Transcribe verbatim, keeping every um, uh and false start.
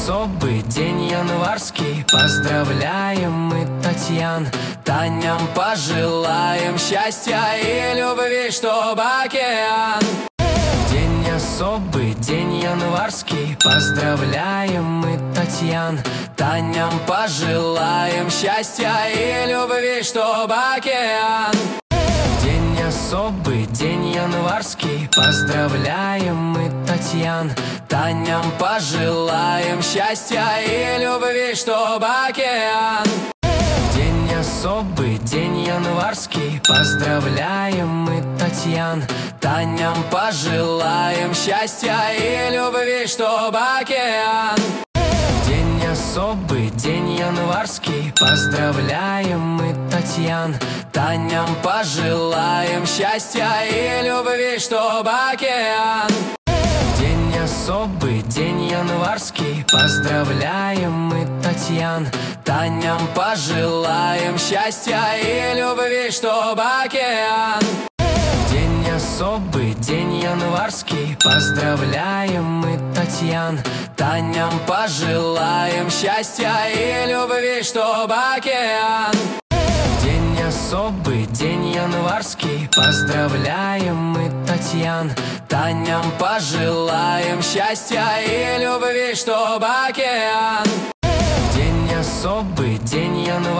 особый день январский. Поздравляем мы Татьян, Таням пожелаем счастья и любви, чтоб океан. В день особый день январский. Поздравляем мы Татьян, Таням пожелаем счастья и любви, чтоб океан. В день особый день январский. Поздравляем мы Татьян, Таням пожелаем счастья и любви, чтоб океан. В день особый день январский. Поздравляем мы Татьян, Таням пожелаем счастья и любви, чтоб океан. В день особый день январский. Поздравляем мы Татьян, Таням пожелаем счастья и любви, чтоб океан. В день особый день январский. Поздравляем мы Татьян, Таням пожелаем счастья и любви, чтоб океан. В день особый день январский. Поздравляем мы Татьян, Таням пожелаем счастья и любви, чтоб океан. В день особый день январский. Поздравляем мы Татьян, Таням пожелаем счастья и любви, чтоб океан. В день особый день январский.